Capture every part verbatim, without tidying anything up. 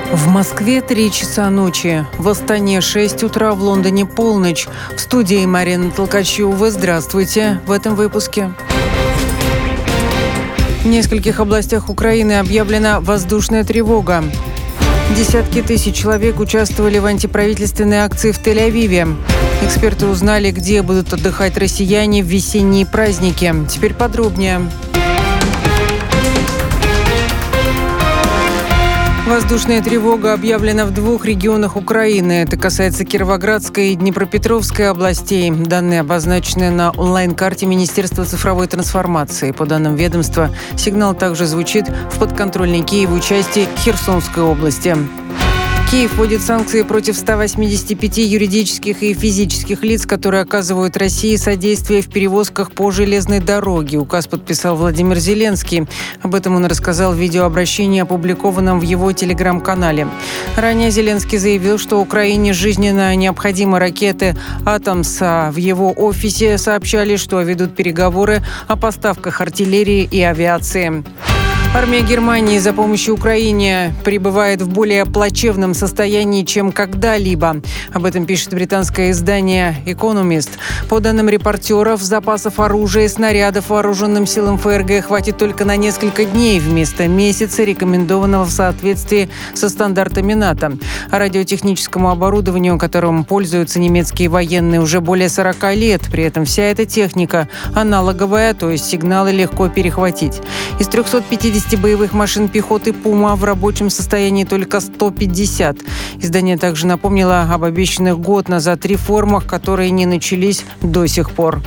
В Москве три часа ночи, в Астане шесть утра, в Лондоне полночь. В студии Марина Толкачева. Здравствуйте в этом выпуске. В нескольких областях Украины объявлена воздушная тревога. Десятки тысяч человек участвовали в антиправительственной акции в Тель-Авиве. Эксперты узнали, где будут отдыхать россияне в весенние праздники. Теперь подробнее. Воздушная тревога объявлена в двух регионах Украины. Это касается Кировоградской и Днепропетровской областей. Данные обозначены на онлайн-карте Министерства цифровой трансформации. По данным ведомства, сигнал также звучит в подконтрольной Киеву части Херсонской области. Киев вводит санкции против ста восьмидесяти пяти юридических и физических лиц, которые оказывают России содействие в перевозках по железной дороге. Указ подписал Владимир Зеленский. Об этом он рассказал в видеообращении, опубликованном в его телеграм-канале. Ранее Зеленский заявил, что Украине жизненно необходимы ракеты «Атомс», а в его офисе сообщали, что ведут переговоры о поставках артиллерии и авиации. Армия Германии за помощью Украине пребывает в более плачевном состоянии, чем когда-либо. Об этом пишет британское издание «Экономист». По данным репортеров, запасов оружия и снарядов вооруженным силам ФРГ хватит только на несколько дней вместо месяца, рекомендованного в соответствии со стандартами НАТО. А радиотехническому оборудованию, которым пользуются немецкие военные уже более сорока лет, при этом вся эта техника аналоговая, то есть сигналы легко перехватить. Из трёхсот пятидесяти боевых машин пехоты «Пума» в рабочем состоянии только сто пятьдесят. Издание также напомнило об обещанных год назад реформах, которые не начались до сих пор.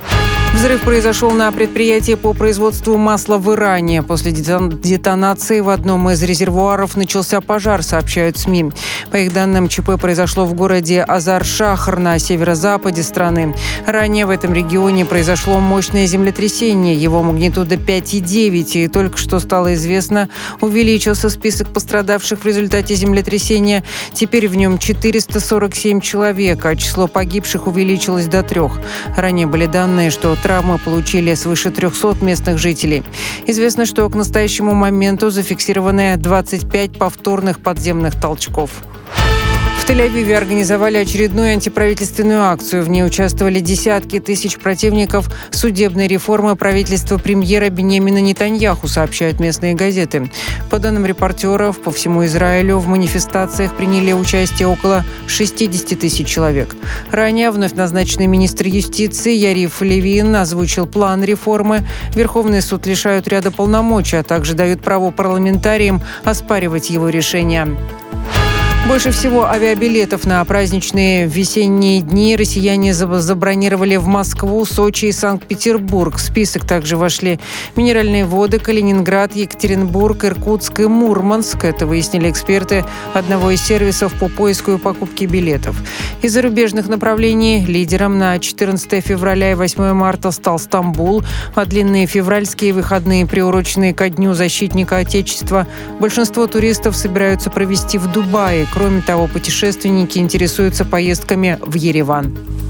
Взрыв произошел на предприятии по производству масла в Иране. После детонации в одном из резервуаров начался пожар, сообщают СМИ. По их данным, ЧП произошло в городе Азар-Шахр на северо-западе страны. Ранее в этом регионе произошло мощное землетрясение. Его магнитуда пять и девять. И только что стало известно, увеличился список пострадавших в результате землетрясения. Теперь в нем четыреста сорок семь человек, а число погибших увеличилось до трех. Ранее были данные, что травмы получили свыше трехсот местных жителей. Известно, что к настоящему моменту зафиксированы двадцать пять повторных подземных толчков. В Тель-Авиве организовали очередную антиправительственную акцию. В ней участвовали десятки тысяч противников судебной реформы правительства премьера Биньямина Нетаньяху, сообщают местные газеты. По данным репортеров, по всему Израилю в манифестациях приняли участие около шестидесяти тысяч человек. Ранее вновь назначенный министр юстиции Яриф Левин озвучил план реформы. Верховный суд лишают ряда полномочий, а также дают право парламентариям оспаривать его решения. Больше всего авиабилетов на праздничные весенние дни россияне забронировали в Москву, Сочи и Санкт-Петербург. В список также вошли Минеральные воды, Калининград, Екатеринбург, Иркутск и Мурманск. Это выяснили эксперты одного из сервисов по поиску и покупке билетов. Из зарубежных направлений лидером на четырнадцатое февраля и восьмое марта стал Стамбул. А длинные февральские выходные, приуроченные ко Дню защитника Отечества, большинство туристов собираются провести в Дубае. Кроме того, путешественники интересуются поездками в Ереван.